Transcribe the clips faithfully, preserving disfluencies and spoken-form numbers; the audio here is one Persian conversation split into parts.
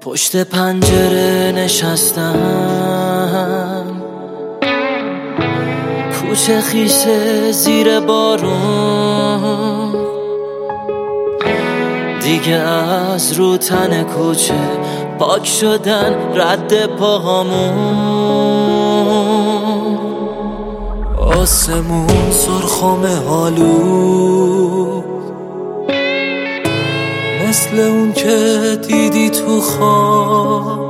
پشت پنجره نشستم، کوچه خیسه زیر بارون، دیگه از رو تن کوچه پاک شدن رد پاهامون. آسمون سرخم آلو مثل اون که دیدی تو خواب،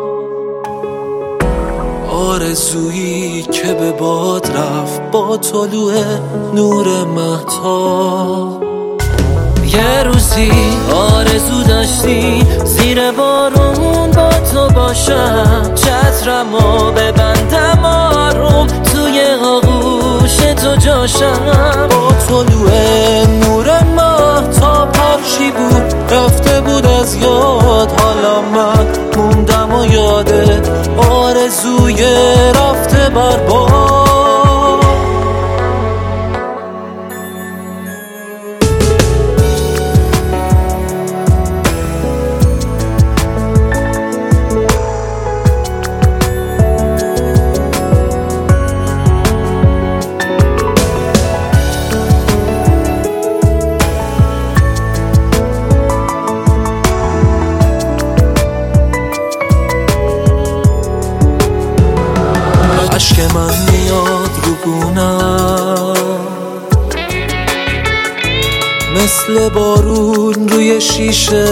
آرزویی که به باد رفت با طلوع نور مهتاب. یه روزی آرزو داشتی زیر بارون با تو باشم، چترمو ببندم آروم توی آغوش تو جاشم. با طلوع نور مهتاب هرچی بود رفته بود از یاد، حالا من موندم و یادت آرزوی رفته بر باد. عشق من میاد رو گونم مثل بارون روی شیشه،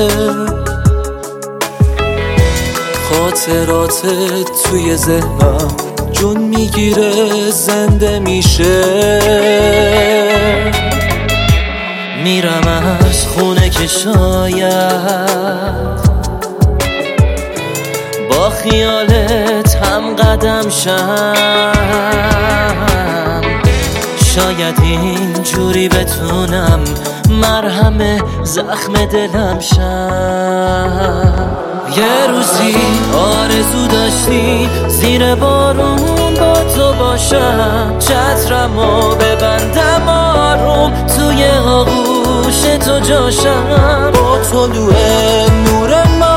خاطراتت توی ذهنم جون میگیره زنده میشه. میرم از خونه که شاید با خیالت هم قدم شم، شاید اینجوری بتونم مرهم زخم دلم شم. یه روزی آرزو داشتی زیر بارون با تو باشم، چترمو ببندم آروم توی آغوش تو جاشم. با طلوع نور